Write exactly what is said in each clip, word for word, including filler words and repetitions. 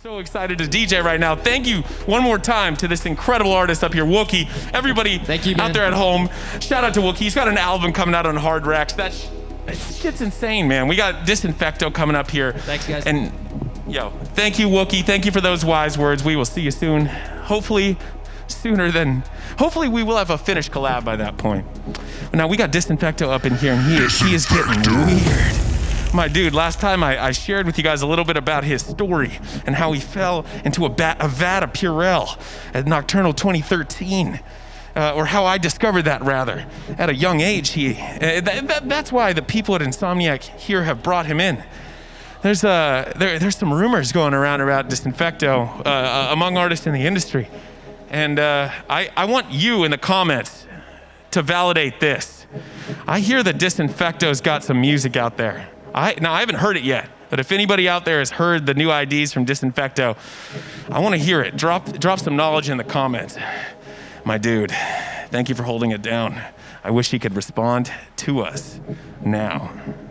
So excited to D J right now. Thank you one more time to this incredible artist up here, Wookie. Everybody Thank you, man. out there at home, shout out to Wookie. He's got an album coming out on Hard Racks. That sh- shit's insane, man. We got Disinfecto coming up here. Thanks, guys. And yo, thank you, Wookie. Thank you for those wise words. We will see you soon. Hopefully sooner than, hopefully we will have a finished collab by that point. Now we got Disinfecto up in here and he is, he is getting weird. My dude, last time I, I shared with you guys a little bit about his story and how he fell into a, bat, a vat of Purell at Nocturnal twenty thirteen, uh, or how I discovered that rather at a young age. He, uh, that, that, that's why the people at Insomniac here have brought him in. There's uh, there, there's some rumors going around about Disinfecto uh, among artists in the industry, and uh, I, I want you in the comments to validate this. I hear that Disinfecto's got some music out there. I, now, I haven't heard it yet, but if anybody out there has heard the new I Ds from Disinfecto, I want to hear it. Drop, drop some knowledge in the comments. My dude, thank you for holding it down. I wish he could respond to us now.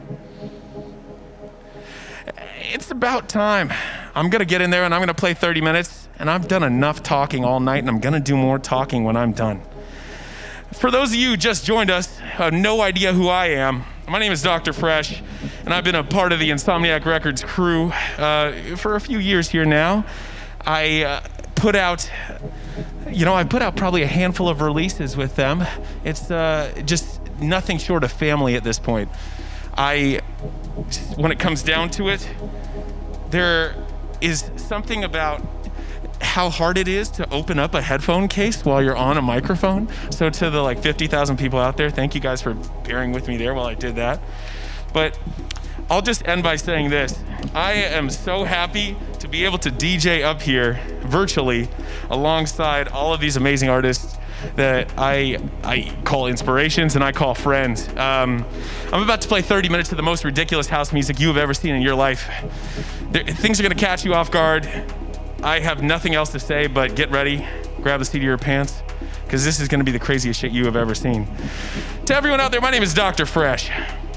It's about time. I'm going to get in there and I'm going to play thirty minutes, and I've done enough talking all night, and I'm going to do more talking when I'm done. For those of you who just joined us, have no idea who I am, my name is Doctor Fresh, and I've been a part of the Insomniac Records crew uh, for a few years here now. I uh, put out, you know, I put out probably a handful of releases with them. It's uh, just nothing short of family at this point. I, when it comes down to it, there is something about how hard it is to open up a headphone case while you're on a microphone. So to the like fifty thousand people out there, thank you guys for bearing with me there while I did that. But I'll just end by saying this. I am so happy to be able to D J up here virtually alongside all of these amazing artists that I I call inspirations and I call friends. Um, I'm about to play thirty minutes of the most ridiculous house music you have ever seen in your life. There, things are gonna catch you off guard. I have nothing else to say, but get ready, grab the seat of your pants, because this is gonna be the craziest shit you have ever seen. To everyone out there, my name is Doctor Fresh.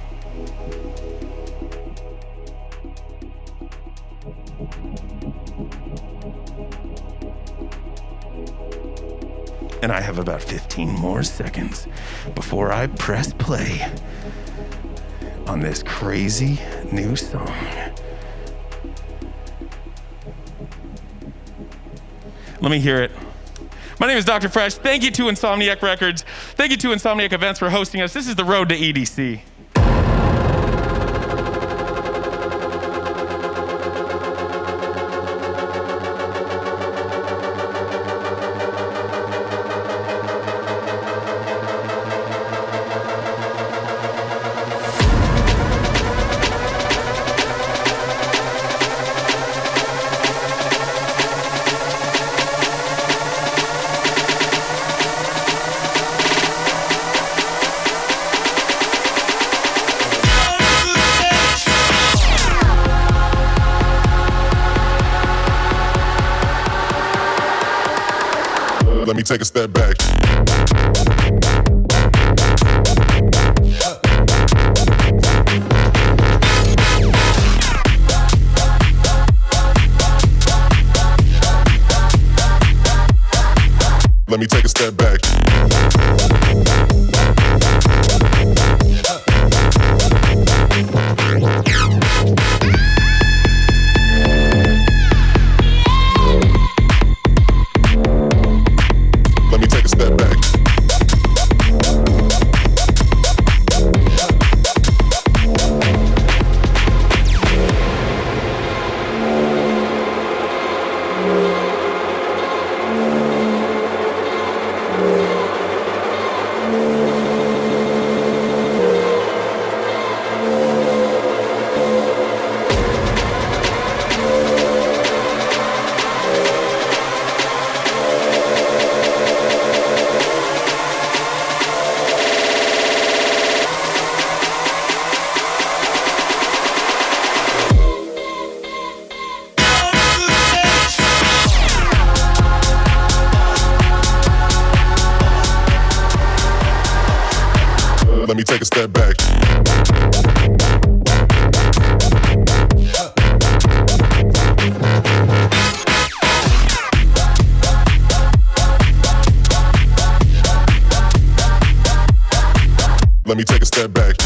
And I have about fifteen more seconds before I press play on this crazy new song. Let me hear it. My name is Doctor Fresh. Thank you to Insomniac Records. Thank you to Insomniac Events for hosting us. This is the road to E D C. Let me take a step back. Let me take a step back. Let me take a step back. Let me take a step back. Let me take a step back.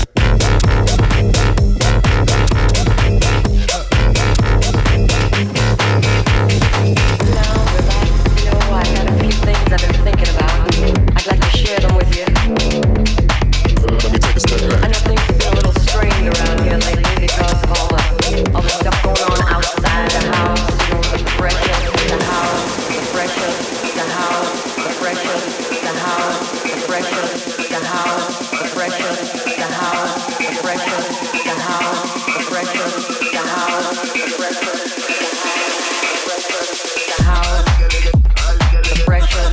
I've been thinking about. I'd like to share them with you. Let me take a step back. I know things have been a little strained around here lately because of all the all the stuff going on outside the house. You know, the pressure, the house, the pressure, the house, the pressure, the house, the pressure, the house, the pressure, the house, the pressure, the house, the pressure, the house, the pressure, the house, the pressure.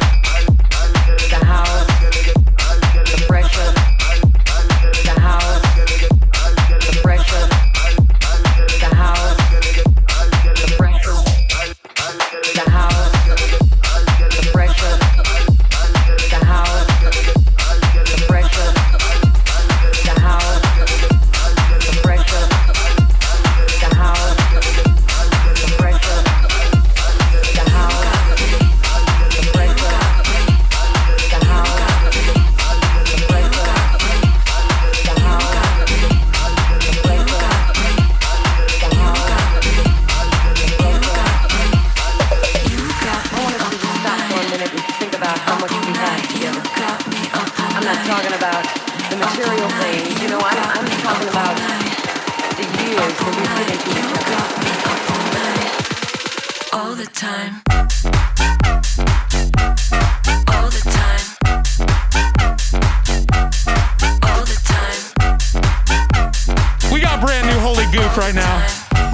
Right now.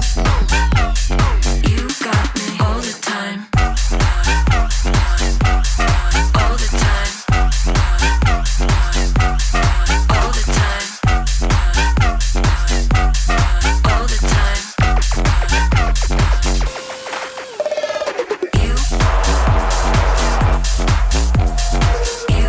You got me all the time. All the time. All the time. All the time. You. You.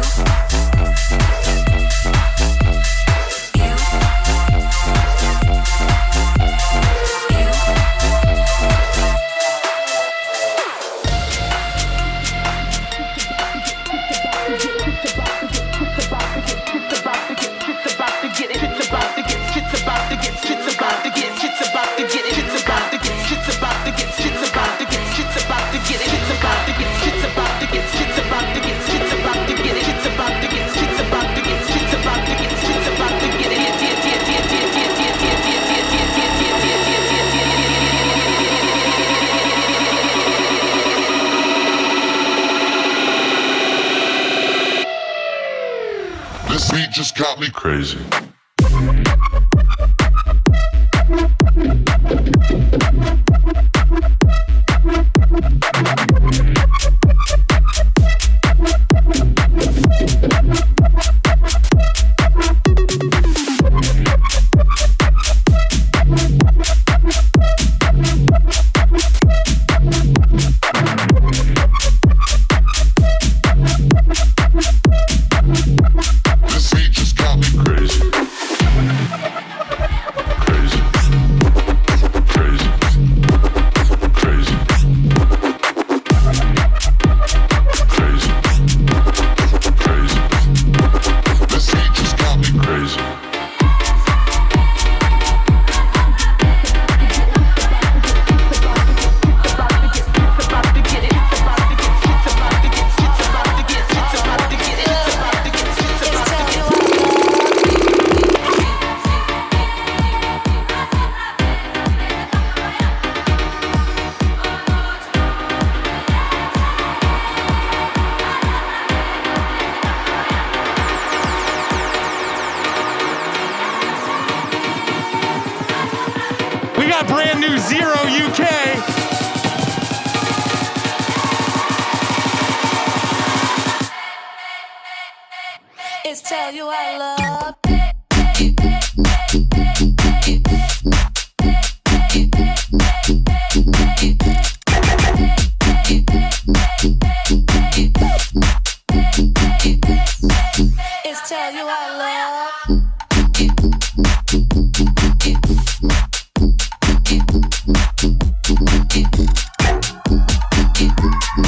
This beat just got me crazy. Brand new Zero U K. It's Tell You I Love. It's Tell You I Love.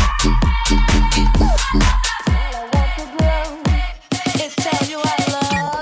It's Tell You I Love.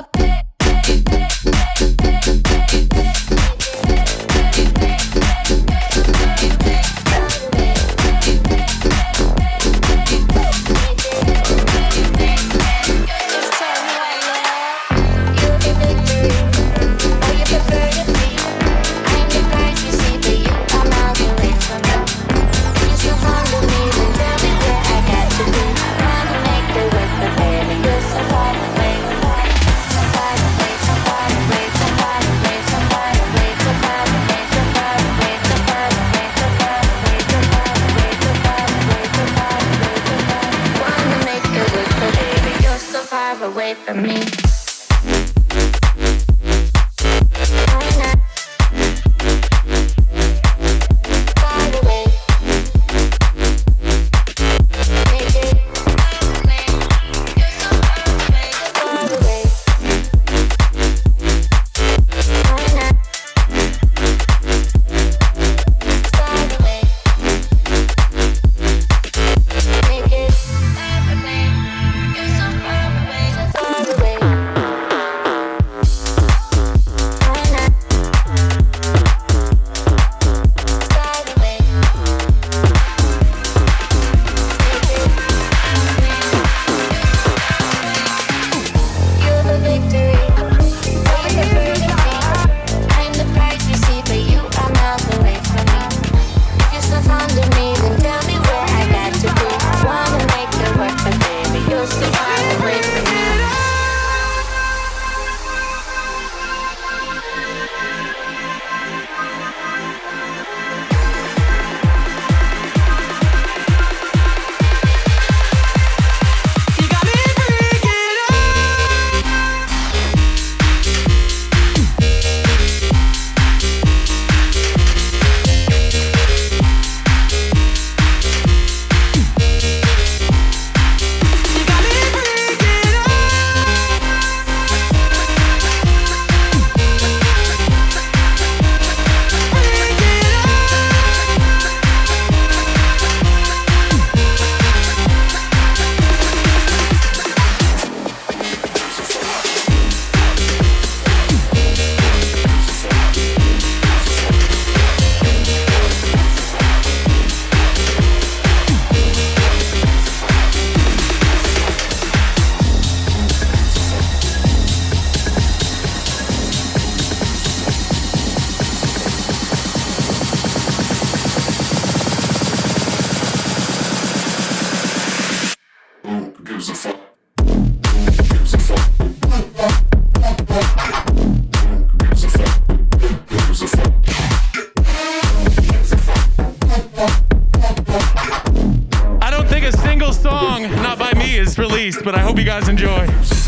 least, but I hope you guys enjoy.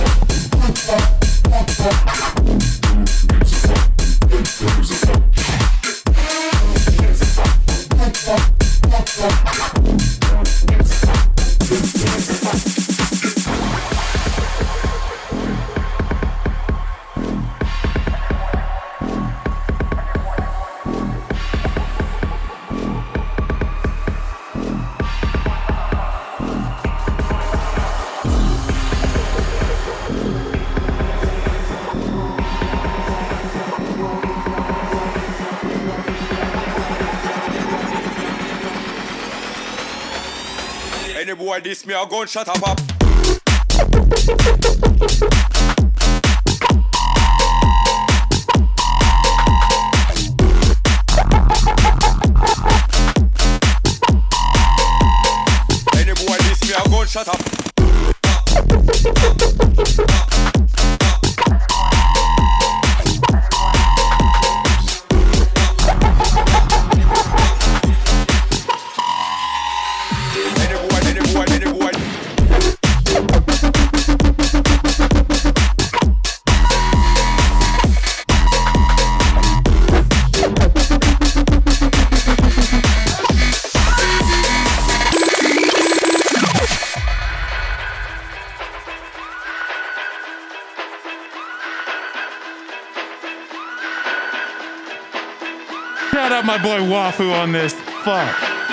Any boy this me, I'll go and shut up up. Any boy this me, I'll go and shut up. Shout out my boy Wafu on this. Fuck.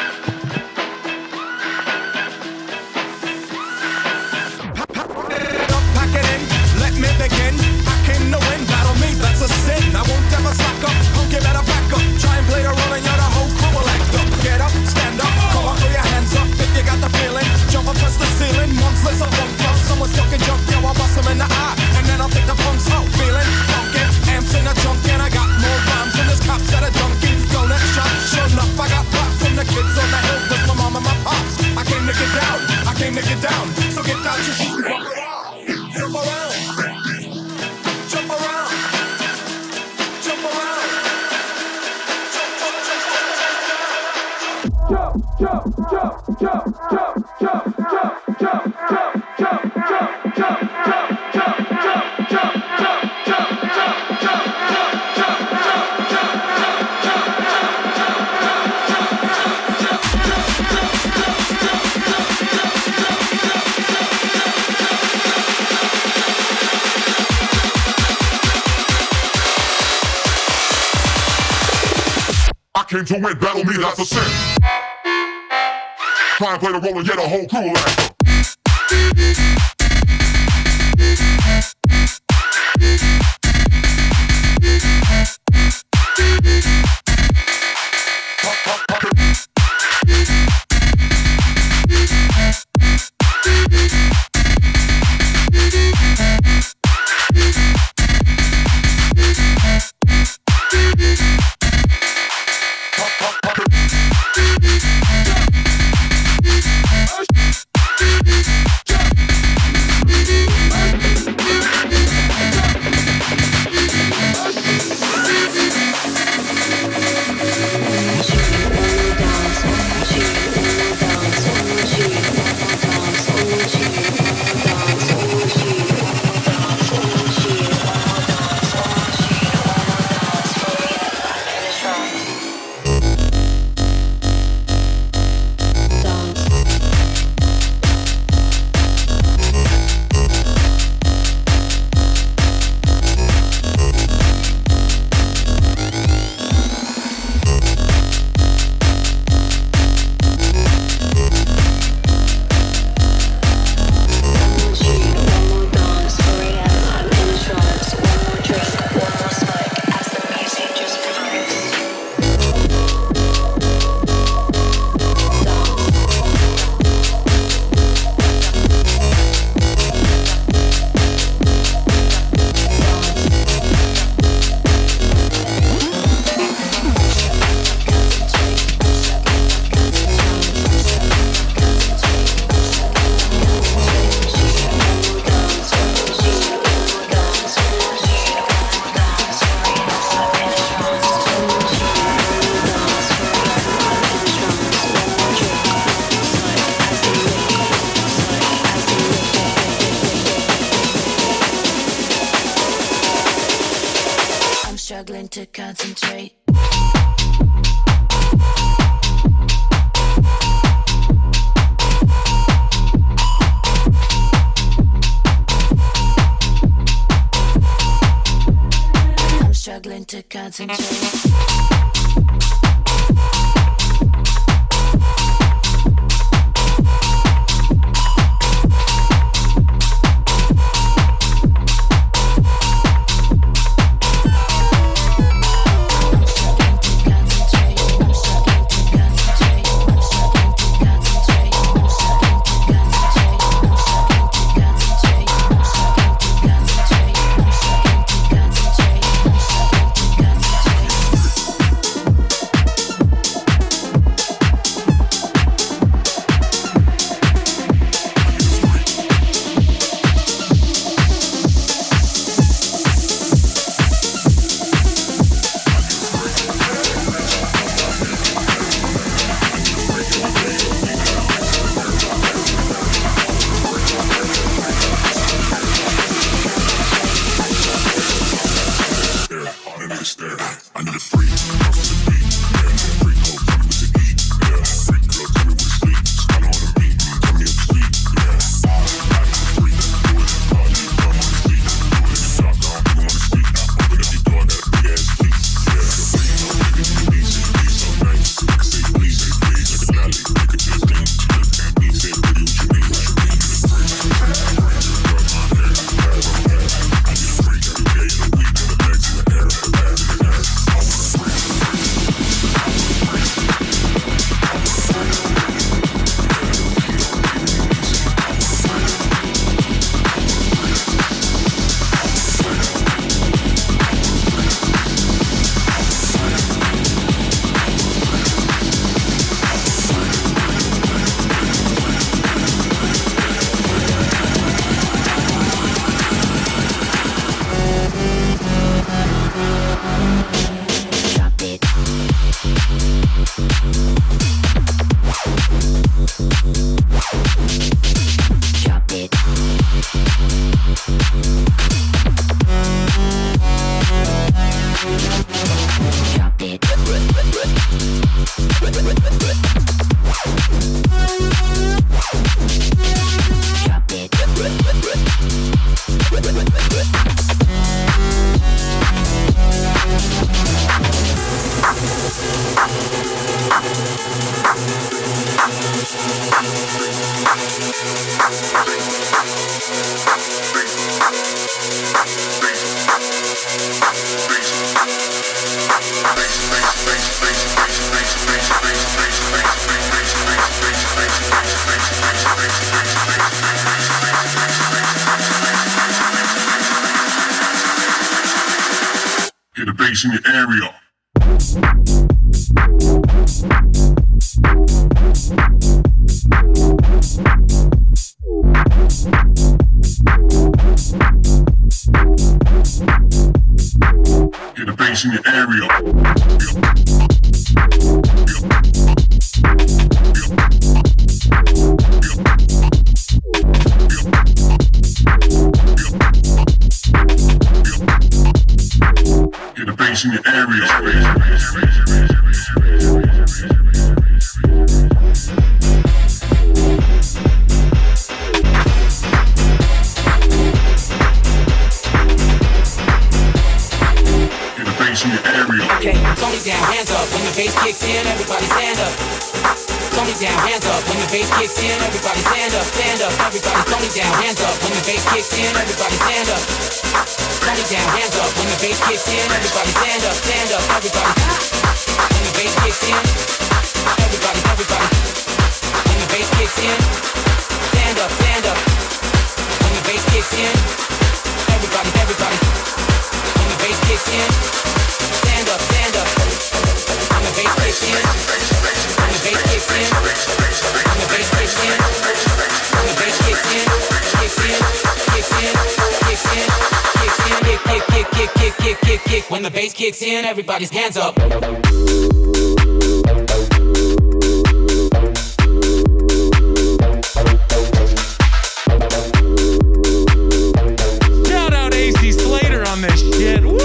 Pack it in, let me begin. I came to win, battle me, that's a sin. I won't ever slack up, punk, you better back up. Try and play a role and you're the whole crew will act up. Get up, stand up, come on, throw your hands up if you got the feeling. Jump up, touch the ceiling, months of funk flow. Someone's talking junk, yo, I'll bust them in the eye. And then I'll take the punks out, feeling funky. Amps in the trunk and I got more rhymes than this cops that are junkie. Donut shop, sure enough, I got props from the kids on the hill with my mom and my pops. I came to get down, I came to get down. So get out your shit, walk around, jump around, jump around, jump around, jump, jump, jump, jump, jump, jump, jump, jump, jump, jump, jump, jump, jump, jump, jump, jump, I came to win, battle me, that's a sin. Try and play the role and get a whole crew will act up. Get the bass in your area. Get the bass in your area. Get the bass in your area. Get the bass in your area. Okay, Tony down, hands up. When the bass kicks in, everybody stand up. Tony down, hands up. When the bass kicks in, everybody stand up, stand up. Everybody, Tony down, hands up. When the bass kicks in, everybody stand up. Tony down, hands up. When the bass kicks in, everybody stand up, stand up. Everybody, when the bass kicks in, everybody, everybody. When the bass kicks in, stand up, stand up. When the bass kicks in, everybody, everybody. When the bass kicks in, stand up, stand up. When the bass kicks in, when the bass kicks in, when the bass kicks in, when the bass kicks in, kicks in, kicks in, kicks in, kicks in, kick, kick, kick, kick, kick, kick, kick, kick. When the bass kicks in, everybody's hands up. Shout out A C Slater on this shit. Woo!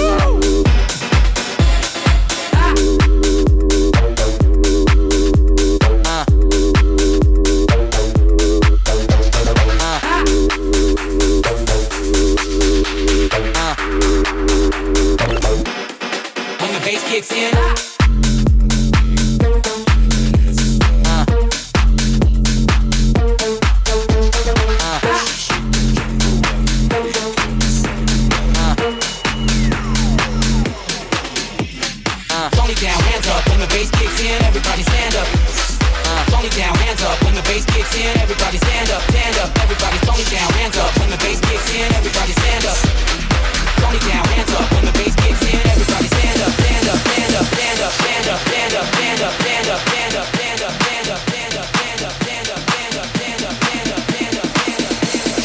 stand up. Uh, Tony down, hands up. When the bass kicks in, everybody stand up, stand up. Everybody Tony down, hands up. When the bass kicks in, everybody stand up. Tony down, hands up. When the bass kicks in, everybody stand up, stand up, stand up, stand up, stand up, stand up, stand up, stand up, stand up, stand up, stand up, stand up, stand up, stand up, stand up, stand up, stand up, stand up, stand up.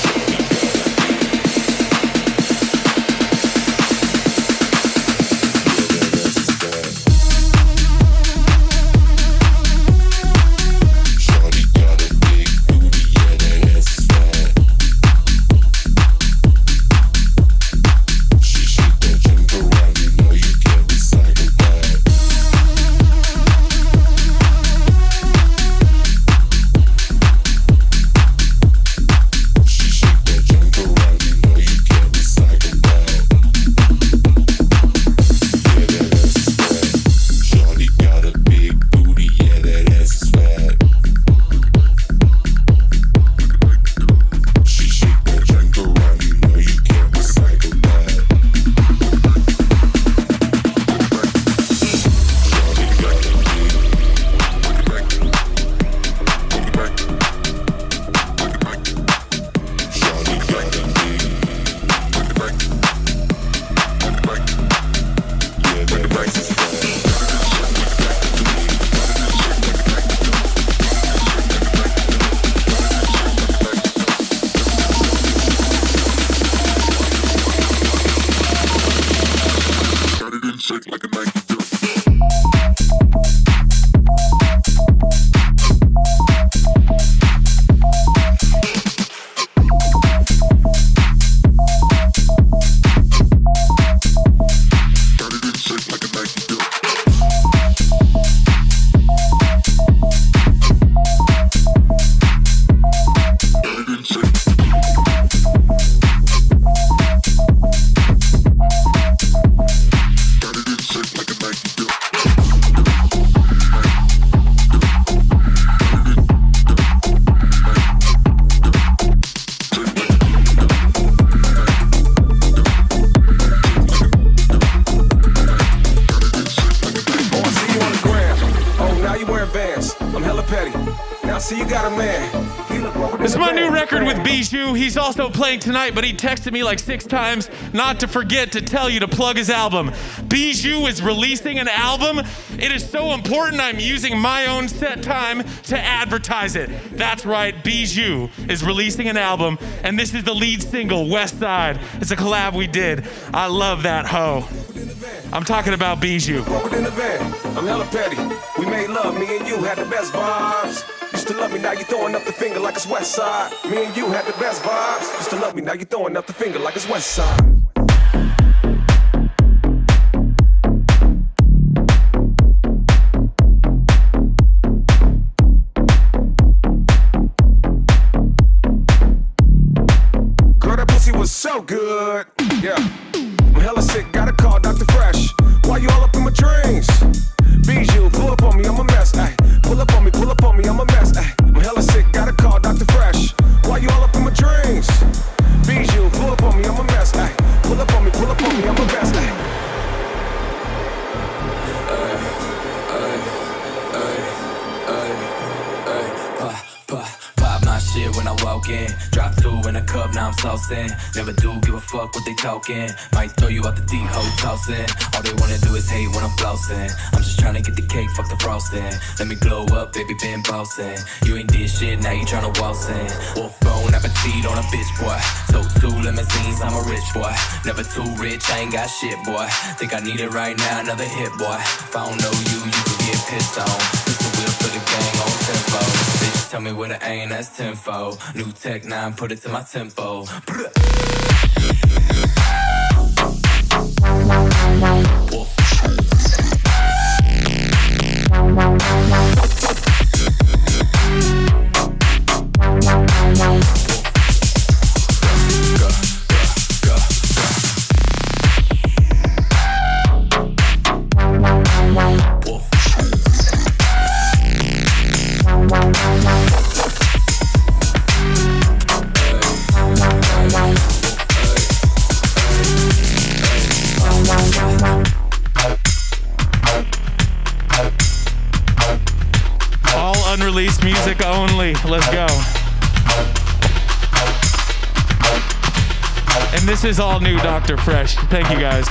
He's also playing tonight, but he texted me like six times not to forget to tell you to plug his album. Bijou is releasing an album. It is so important I'm using my own set time to advertise it. That's right, Bijou is releasing an album, and this is the lead single, West Side. It's a collab we did. I love that hoe. I'm talking about Bijou. In the van, I'm hella petty. We made love, me and you had the best vibes. Used to love me, now you throwing up the finger like it's West Side. Me and you had the best vibes. Used to love me, now you throwing up the finger like it's West Side. Girl, that pussy was so good. Yeah. I'm hella sick, gotta call Doctor Fresh. Why you all up in my dreams? Bijou, pull up on me, I'm a mess. Ay. Pull up on me, pull up on me, I'm a mess. Ay. I'm hella sick, gotta call Doctor Fresh. Why you all up in my dreams? Bijou, pull up on me, I'm a mess. Ay. Pull up on me, pull up on me, I'm a mess. Ay. Ay, ay, ay, ay, ay, pop, pop, pop my shit when I walk in. Drop two in a cup, now I'm saucing. Never do give a fuck what they talking. Might throw you out the D-ho tossing. All they wanna do is hate when I'm flossing. I'm just tryna get the cake, fuck the frosting. Let me glow up, baby, been bossing. You ain't did shit, now you tryna waltz in. Wolf bone appetite on a bitch, boy. So two limousines, I'm a rich boy. Never too rich, I ain't got shit, boy. Think I need it right now, another hit, boy. If I don't know you, you can get pissed on. This the wheel for the gang on tempo. Bitch, tell me where to aim, that's tenfold. New Tech nine, put it to my tempo. Wolf. unreleased music only. Let's go. And this is all new Doctor Fresh. Thank you guys.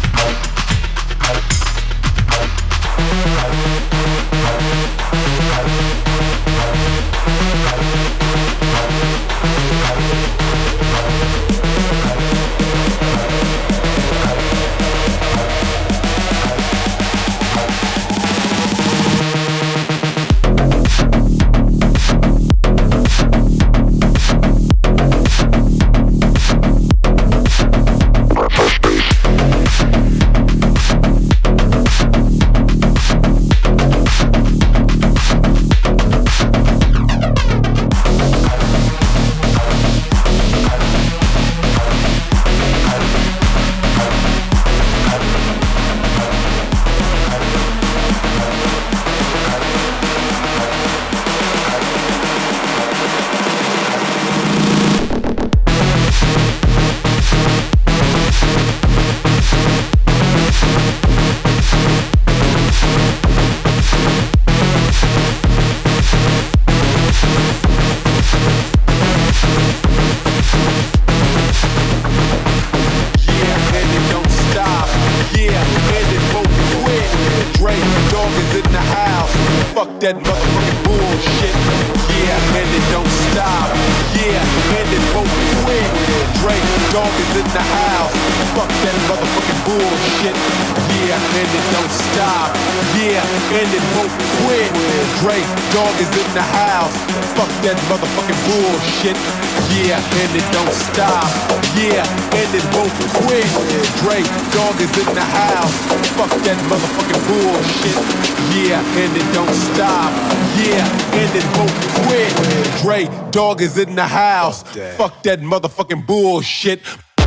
That motherfucking bullshit. Yeah, and it don't stop. Yeah, and it won't quit. Drake, dog is in the house. Fuck that motherfucking bullshit. Yeah, and it don't stop. Yeah, and it won't quit. Drake, dog is in the house. Fuck that motherfucking bullshit. Yeah, and it don't stop. Yeah, and it won't quit. Drake, dog is in the house. Fuck that motherfucking bullshit. Yeah, and it don't stop. Yeah, and it won't quit. Dre, dog is in the house. Fuck that motherfucking bullshit.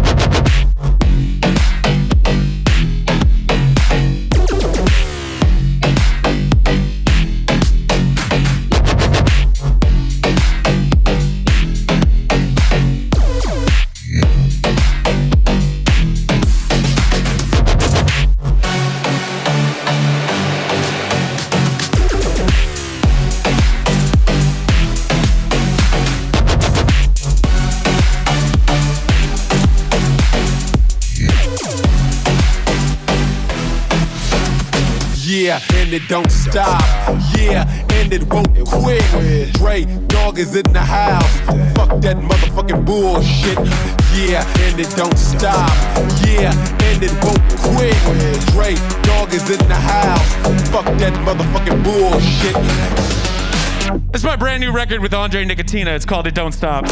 Yeah, and it don't stop. Yeah, and it won't quit. Dre, dog is in the house. Fuck that motherfucking bullshit. Yeah, and it don't stop. Yeah, and it won't quit. Dre, dog is in the house. Fuck that motherfucking bullshit. It's my brand new record with Andre Nicotina. It's called It Don't Stop.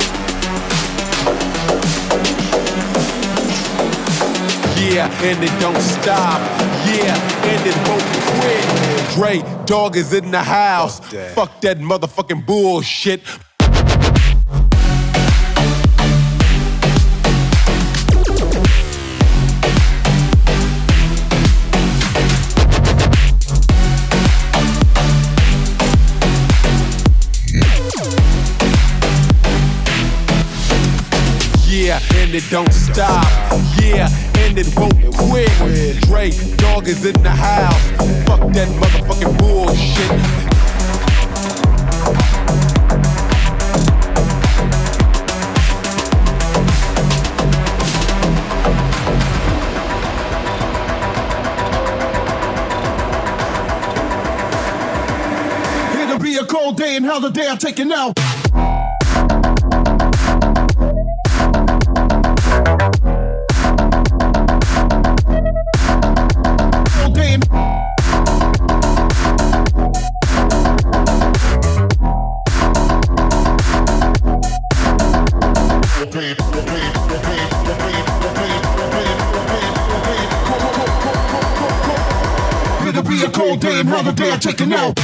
Yeah, and it don't stop. Yeah, and it won't quit. Dre, dog is in the house. Fuck that, Fuck that motherfucking bullshit. Yeah, and it don't stop. Yeah, and it won't quit. Dre, dog is in the house. Fuck that motherfucking bullshit. It'll be a cold day and hell the day I take it now. It'll be a cold day and hell the day I take it out.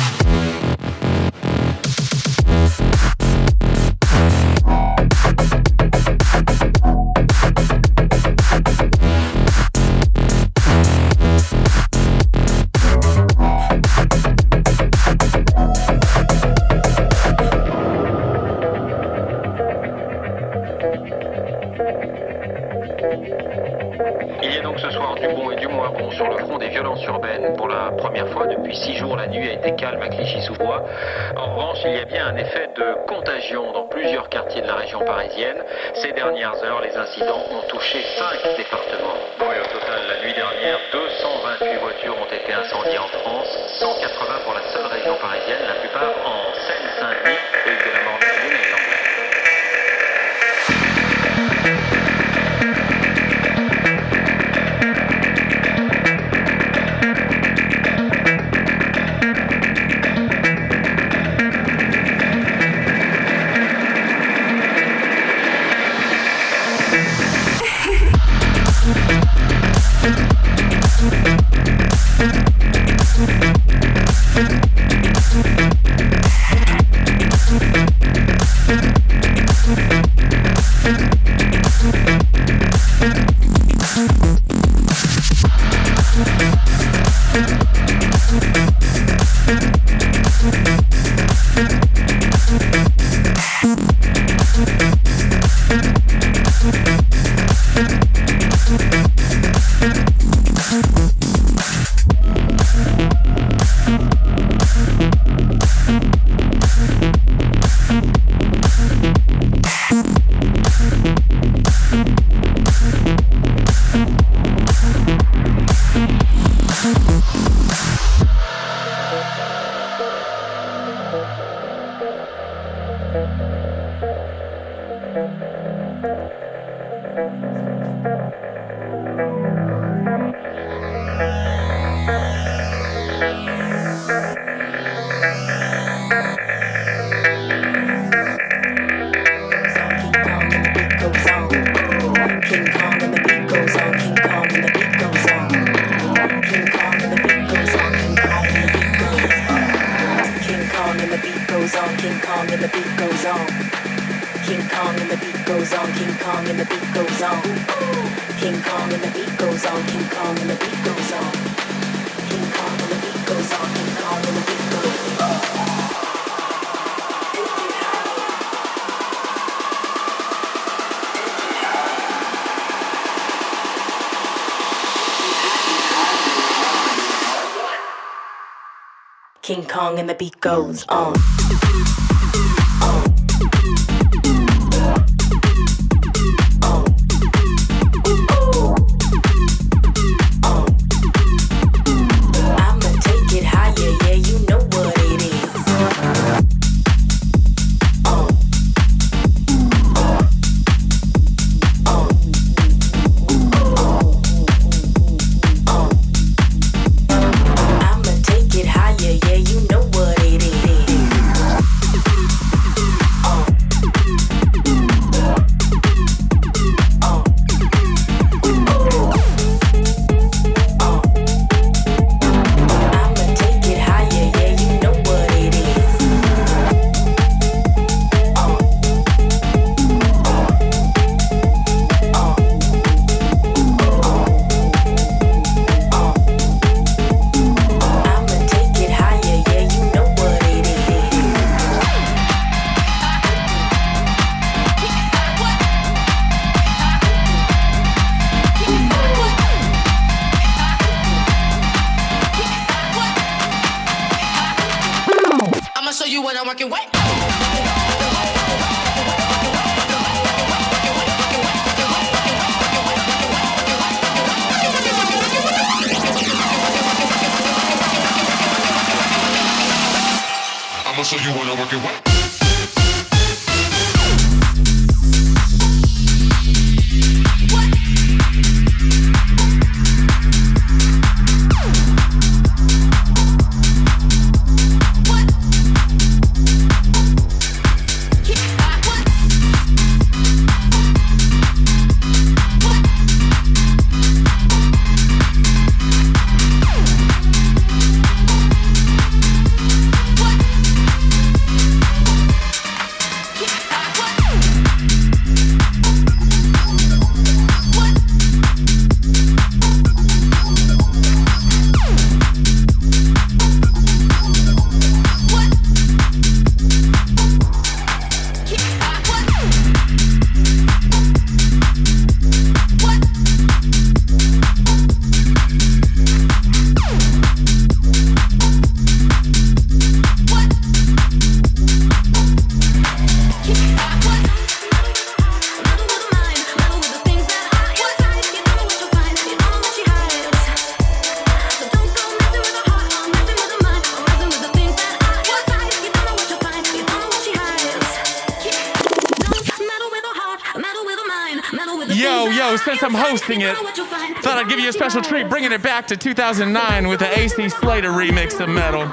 Il y a donc ce soir du bon et du moins bon sur le front des violences urbaines. Pour la première fois depuis six jours, la nuit nuit a été calme à Clichy-sous-Bois. En revanche, il y a bien un effet de contagion dans plusieurs quartiers de la région parisienne. Ces dernières heures, les incidents ont touché cinq départements. Bon, et au total, la nuit dernière, deux cent vingt-huit voitures ont été incendiées en France, cent quatre-vingts pour la seule région parisienne, la plupart en Seine-Saint-Denis et de la Mordaine du Nord. King Kong and the beat goes on. So you wanna work it what? What? So since I'm hosting it, thought I'd give you a special treat, bringing it back to two thousand nine with the A C Slater remix of Metal.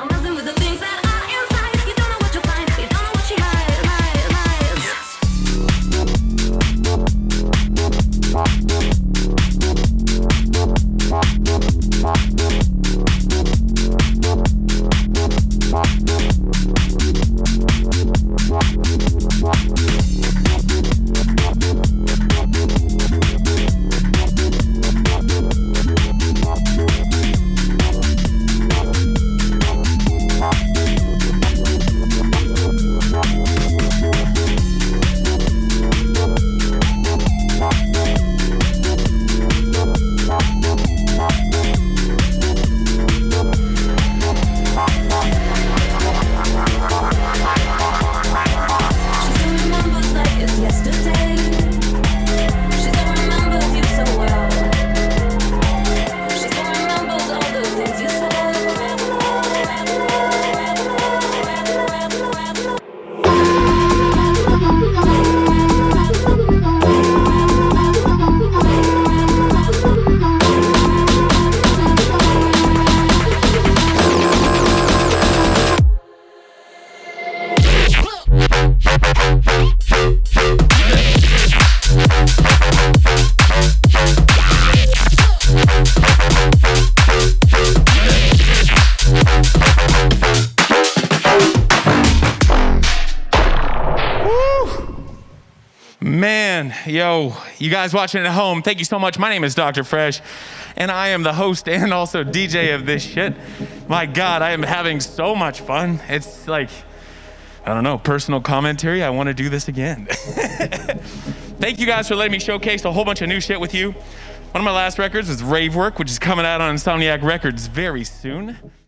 Man, yo, you guys watching at home, thank you so much. My name is Doctor Fresh, and I am the host and also D J of this shit. My God, I am having so much fun. It's like, I don't know, personal commentary. I want to do this again. Thank you guys for letting me showcase a whole bunch of new shit with you. One of my last records was Rave Work, which is coming out on Insomniac Records very soon.